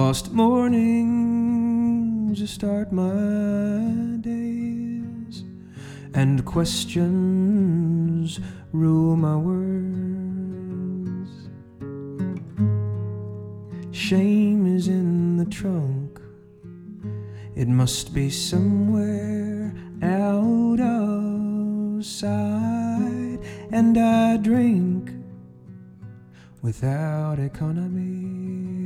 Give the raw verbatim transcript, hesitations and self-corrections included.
lost mornings to start my days, and questions rule my words. Shame is in the trunk, it must be somewhere out of sight, and I drink without economy.